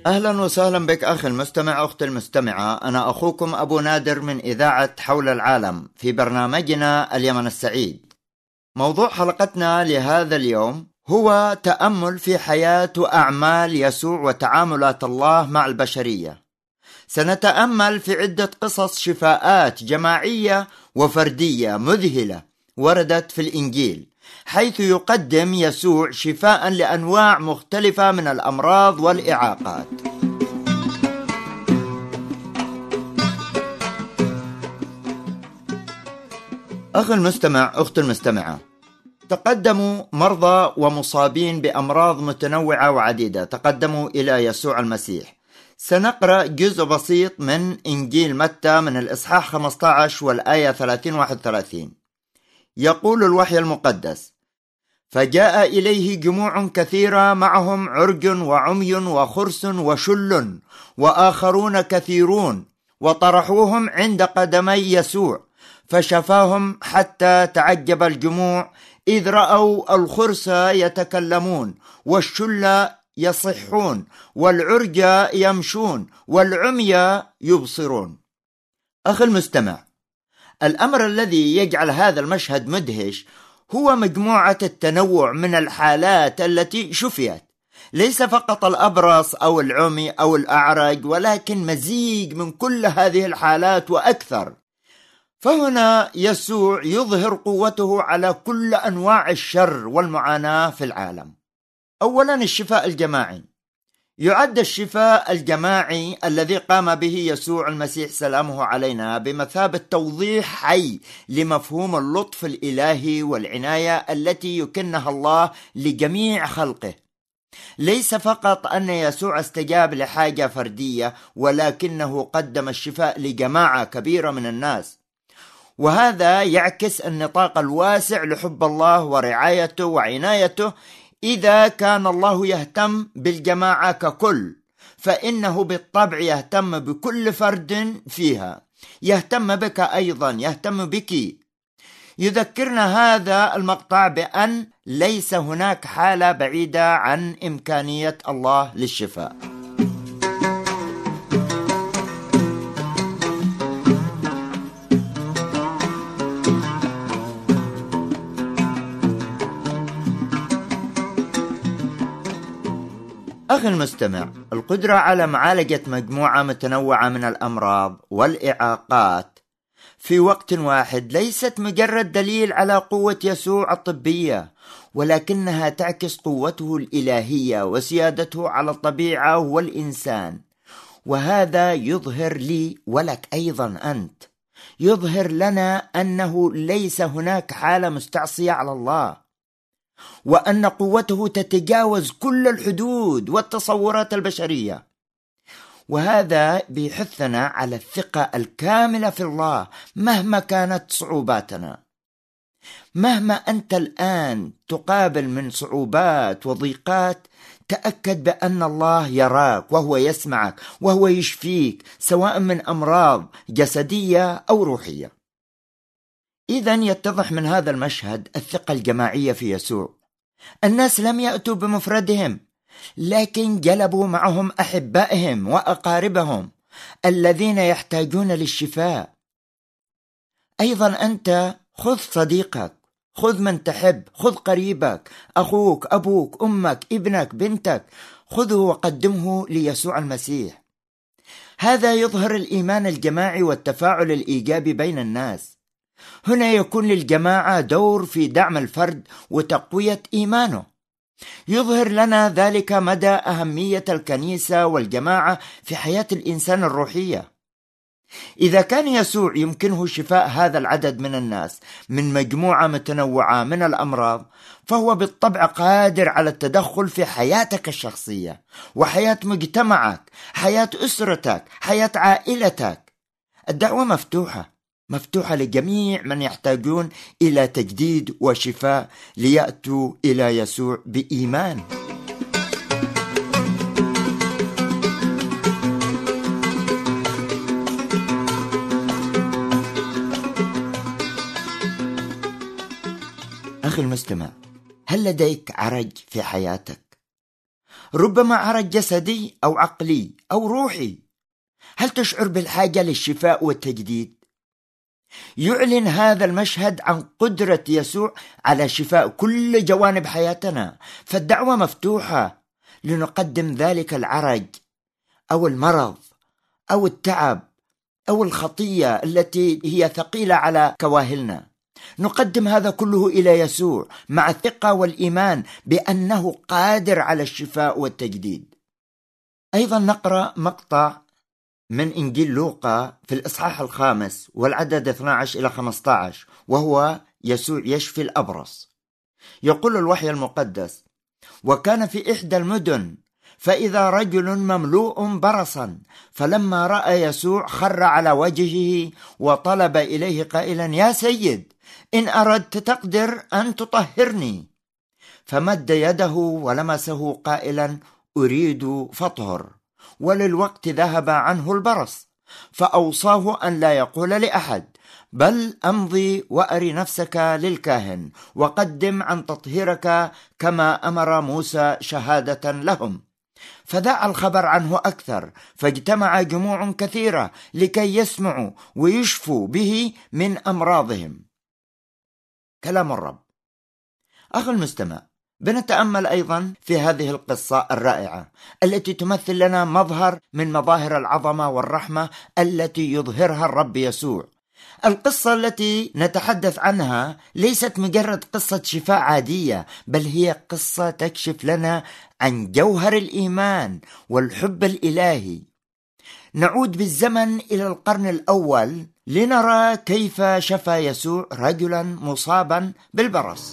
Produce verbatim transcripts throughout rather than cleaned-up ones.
أهلا وسهلا بك أخي المستمع أختي المستمعة. أنا أخوكم أبو نادر من إذاعة حول العالم في برنامجنا اليمن السعيد. موضوع حلقتنا لهذا اليوم هو تأمل في حياة وأعمال يسوع وتعاملات الله مع البشرية. سنتأمل في عدة قصص شفاءات جماعية وفردية مذهلة وردت في الإنجيل، حيث يقدم يسوع شفاء لأنواع مختلفة من الأمراض والإعاقات. أخي المستمع أختي المستمعة، تقدموا مرضى ومصابين بأمراض متنوعة وعديدة تقدموا إلى يسوع المسيح. سنقرأ جزء بسيط من إنجيل متى من الإصحاح خمسة عشر والآية ثلاثين وواحد وثلاثين. يقول الوحي المقدس: فجاء إليه جموع كثيرة معهم عرج وعمي وخرس وشل وآخرون كثيرون، وطرحوهم عند قدمي يسوع فشفاهم، حتى تعجب الجموع إذ رأوا الخرس يتكلمون والشل يصحون والعرج يمشون والعمي يبصرون. أخي المستمع، الأمر الذي يجعل هذا المشهد مدهش هو مجموعة التنوع من الحالات التي شفيت، ليس فقط الأبرص أو العمي أو الأعرج، ولكن مزيج من كل هذه الحالات وأكثر. فهنا يسوع يظهر قوته على كل أنواع الشر والمعاناة في العالم. أولا، الشفاء الجماعي. يعد الشفاء الجماعي الذي قام به يسوع المسيح سلامه علينا بمثابة توضيح حي لمفهوم اللطف الإلهي والعناية التي يكنها الله لجميع خلقه. ليس فقط أن يسوع استجاب لحاجة فردية، ولكنه قدم الشفاء لجماعة كبيرة من الناس، وهذا يعكس النطاق الواسع لحب الله ورعايته وعنايته. إذا كان الله يهتم بالجماعة ككل، فإنه بالطبع يهتم بكل فرد فيها، يهتم بك أيضا، يهتم بك. يذكرنا هذا المقطع بأن ليس هناك حالة بعيدة عن إمكانية الله للشفاء. أخي المستمع، القدرة على معالجة مجموعة متنوعة من الأمراض والإعاقات في وقت واحد ليست مجرد دليل على قوة يسوع الطبية، ولكنها تعكس قوته الإلهية وسيادته على الطبيعة والإنسان. وهذا يظهر لي ولك أيضا أنت، يظهر لنا أنه ليس هناك حالة مستعصية على الله، وأن قوته تتجاوز كل الحدود والتصورات البشرية. وهذا بيحثنا على الثقة الكاملة في الله مهما كانت صعوباتنا. مهما أنت الآن تقابل من صعوبات وضيقات، تأكد بأن الله يراك وهو يسمعك وهو يشفيك، سواء من أمراض جسدية أو روحية. إذن يتضح من هذا المشهد الثقة الجماعية في يسوع. الناس لم يأتوا بمفردهم، لكن جلبوا معهم أحبائهم وأقاربهم الذين يحتاجون للشفاء. أيضا أنت خذ صديقك، خذ من تحب، خذ قريبك، أخوك، أبوك، أمك، ابنك، بنتك، خذه وقدمه ليسوع المسيح. هذا يظهر الإيمان الجماعي والتفاعل الإيجابي بين الناس. هنا يكون للجماعة دور في دعم الفرد وتقوية إيمانه. يظهر لنا ذلك مدى أهمية الكنيسة والجماعة في حياة الإنسان الروحية. إذا كان يسوع يمكنه شفاء هذا العدد من الناس من مجموعة متنوعة من الأمراض، فهو بالطبع قادر على التدخل في حياتك الشخصية وحياة مجتمعك، حياة أسرتك، حياة عائلتك. الدعوة مفتوحة مفتوحة لجميع من يحتاجون إلى تجديد وشفاء ليأتوا إلى يسوع بإيمان. أخي المستمع، هل لديك عرج في حياتك؟ ربما عرج جسدي أو عقلي أو روحي. هل تشعر بالحاجة للشفاء والتجديد؟ يعلن هذا المشهد عن قدرة يسوع على شفاء كل جوانب حياتنا، فالدعوة مفتوحة لنقدم ذلك العرج أو المرض أو التعب أو الخطية التي هي ثقيلة على كواهلنا. نقدم هذا كله إلى يسوع مع الثقة والإيمان بأنه قادر على الشفاء والتجديد. أيضا نقرأ مقطع من إنجيل لوقا في الإصحاح الخامس والعدد اثني عشر إلى خمسة عشر، وهو يسوع يشفي الأبرص. يقول الوحي المقدس: وكان في إحدى المدن فإذا رجل مملوء برصا، فلما رأى يسوع خر على وجهه وطلب إليه قائلا: يا سيد، إن أردت تقدر أن تطهرني. فمد يده ولمسه قائلا: أريد فطهر. وللوقت ذهب عنه البرص، فأوصاه أن لا يقول لأحد، بل أمضي وأري نفسك للكاهن وقدم عن تطهيرك كما أمر موسى شهادة لهم. فذاع الخبر عنه أكثر، فاجتمع جموع كثيرة لكي يسمعوا ويشفوا به من أمراضهم. كلام الرب. أخي المستمع، بنتأمل أيضا في هذه القصة الرائعة التي تمثل لنا مظهر من مظاهر العظمة والرحمة التي يظهرها الرب يسوع. القصة التي نتحدث عنها ليست مجرد قصة شفاء عادية، بل هي قصة تكشف لنا عن جوهر الإيمان والحب الإلهي. نعود بالزمن إلى القرن الأول لنرى كيف شفى يسوع رجلا مصابا بالبرص.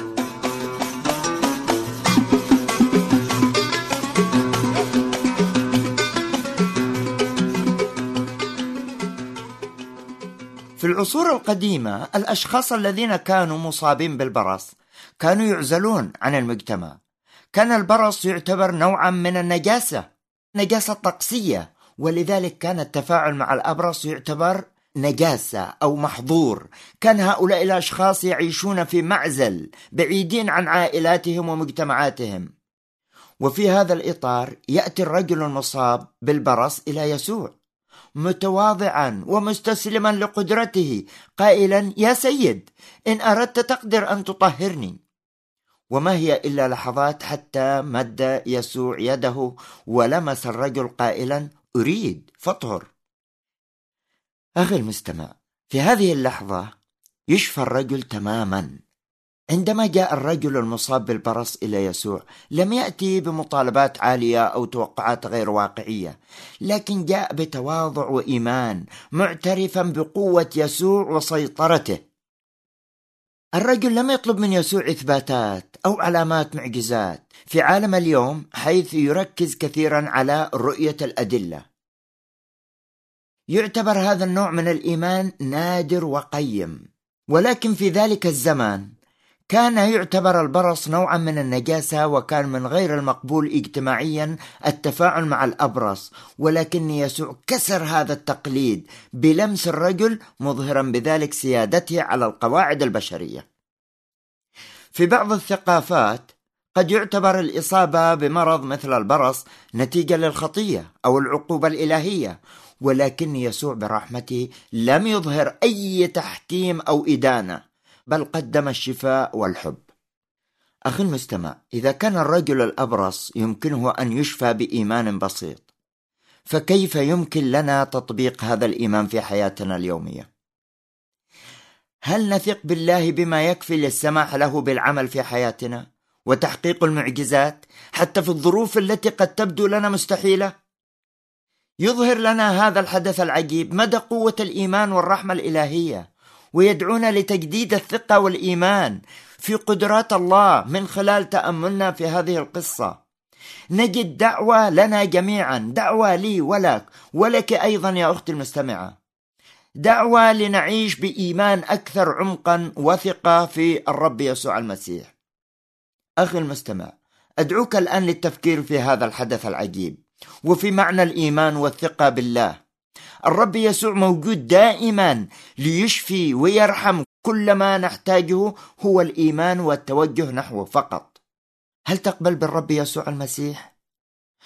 في العصور القديمة الأشخاص الذين كانوا مصابين بالبرص كانوا يعزلون عن المجتمع. كان البرص يعتبر نوعا من النجاسة، نجاسة طقسية، ولذلك كان التفاعل مع الأبرص يعتبر نجاسة أو محظور. كان هؤلاء الأشخاص يعيشون في معزل بعيدين عن عائلاتهم ومجتمعاتهم. وفي هذا الإطار يأتي الرجل المصاب بالبرص إلى يسوع متواضعا ومستسلما لقدرته قائلا: يا سيد، إن أردت تقدر أن تطهرني. وما هي إلا لحظات حتى مد يسوع يده ولمس الرجل قائلا: أريد فطهر. أخي المستمع، في هذه اللحظة يشفى الرجل تماما. عندما جاء الرجل المصاب بالبرص إلى يسوع لم يأتي بمطالبات عالية أو توقعات غير واقعية، لكن جاء بتواضع وإيمان، معترفا بقوة يسوع وسيطرته. الرجل لم يطلب من يسوع إثباتات أو علامات معجزات في عالم اليوم، حيث يركز كثيرا على رؤية الأدلة. يعتبر هذا النوع من الإيمان نادر وقيم، ولكن في ذلك الزمان كان يعتبر البرص نوعا من النجاسة، وكان من غير المقبول اجتماعيا التفاعل مع الأبرص. ولكن يسوع كسر هذا التقليد بلمس الرجل، مظهرا بذلك سيادته على القواعد البشرية. في بعض الثقافات قد يعتبر الإصابة بمرض مثل البرص نتيجة للخطية أو العقوبة الإلهية، ولكن يسوع برحمته لم يظهر أي تحكيم أو إدانة، بل قدم الشفاء والحب. أخي المستمع، إذا كان الرجل الأبرص يمكنه أن يشفى بإيمان بسيط، فكيف يمكن لنا تطبيق هذا الإيمان في حياتنا اليومية؟ هل نثق بالله بما يكفي للسماح له بالعمل في حياتنا وتحقيق المعجزات حتى في الظروف التي قد تبدو لنا مستحيلة؟ يظهر لنا هذا الحدث العجيب مدى قوة الإيمان والرحمة الإلهية، ويدعونا لتجديد الثقة والإيمان في قدرات الله. من خلال تأملنا في هذه القصة نجد دعوة لنا جميعا، دعوة لي ولك ولك أيضا يا أختي المستمعة، دعوة لنعيش بإيمان أكثر عمقا وثقة في الرب يسوع المسيح. أخي المستمع، أدعوك الآن للتفكير في هذا الحدث العجيب وفي معنى الإيمان والثقة بالله. الرب يسوع موجود دائما ليشفي ويرحم. كل ما نحتاجه هو الإيمان والتوجه نحوه فقط. هل تقبل بالرب يسوع المسيح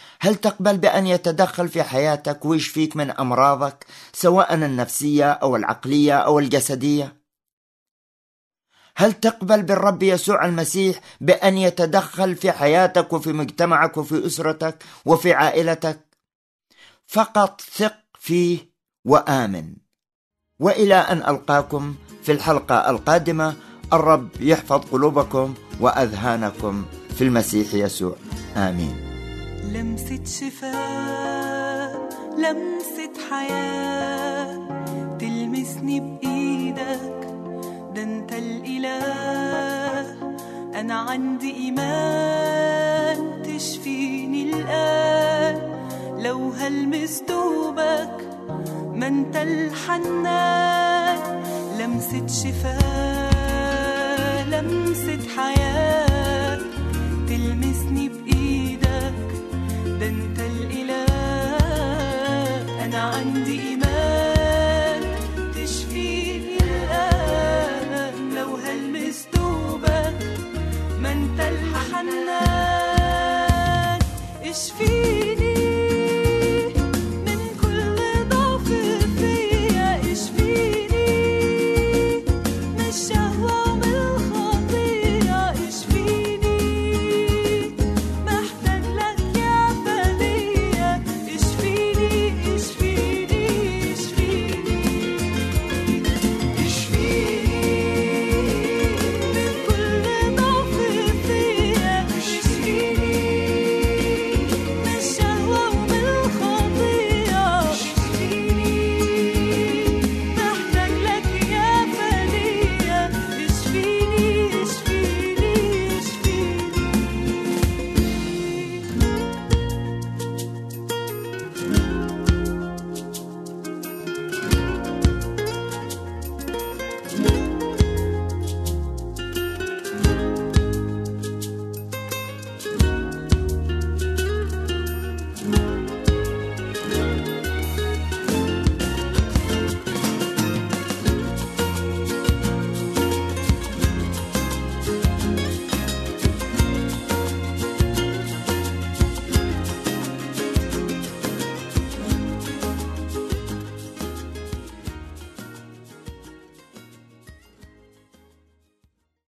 هل تقبل بأن يتدخل في حياتك ويشفيك من أمراضك سواء النفسية أو العقلية أو الجسدية؟ هل تقبل بالرب يسوع المسيح بأن يتدخل في حياتك وفي مجتمعك وفي أسرتك وفي عائلتك؟ فقط ثق فيه وآمن. وإلى أن ألقاكم في الحلقة القادمة، الرب يحفظ قلوبكم وأذهانكم في المسيح يسوع. آمين. لمسة شفاء، لمسة حياة، تلمسني بإيدك، ده أنت الإله. أنا عندي إيمان تشفيني الآن، لو هلمس دوبك ما أنت الحنان. لمسة شفاء، لمسة حياة، تلمسني